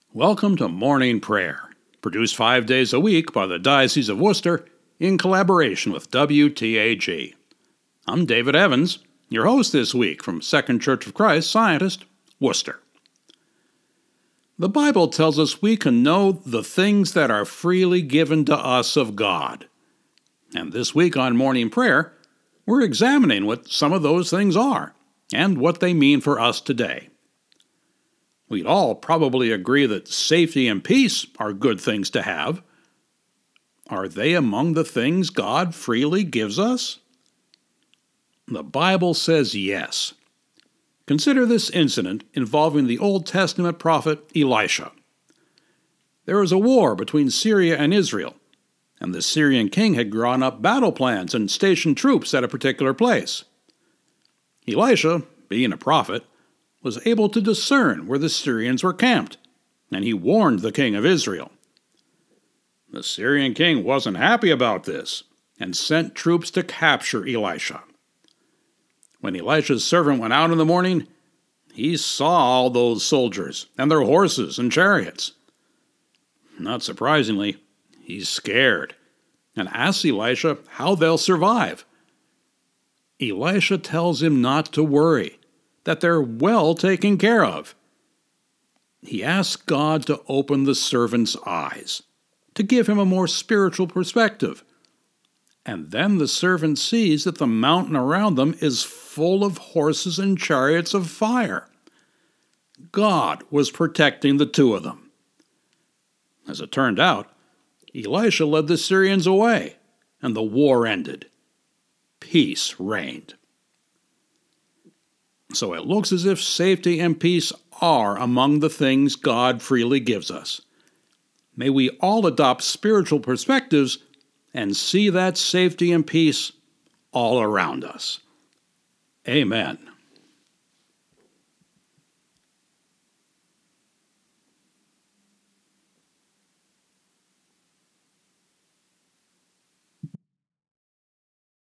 Welcome to Morning Prayer, produced 5 days a week by the Diocese of Worcester in collaboration with WTAG. I'm David Evans, your host this week from Second Church of Christ, Scientist, Worcester. The Bible tells us we can know the things that are freely given to us of God. And this week on Morning Prayer, we're examining what some of those things are and what they mean for us today. We'd all probably agree that safety and peace are good things to have. Are they among the things God freely gives us? The Bible says yes. Consider this incident involving the Old Testament prophet Elisha. There was a war between Syria and Israel, and the Syrian king had drawn up battle plans and stationed troops at a particular place. Elisha, being a prophet, was able to discern where the Syrians were camped, and he warned the king of Israel. The Syrian king wasn't happy about this, and sent troops to capture Elisha. When Elisha's servant went out in the morning, he saw all those soldiers and their horses and chariots. Not surprisingly, he's scared, and asks Elisha how they'll survive. Elisha tells him not to worry, that they're well taken care of. He asks God to open the servant's eyes, to give him a more spiritual perspective. And then the servant sees that the mountain around them is full of horses and chariots of fire. God was protecting the two of them. As it turned out, Elisha led the Syrians away, and the war ended. Peace reigned. So it looks as if safety and peace are among the things God freely gives us. May we all adopt spiritual perspectives and see that safety and peace all around us. Amen.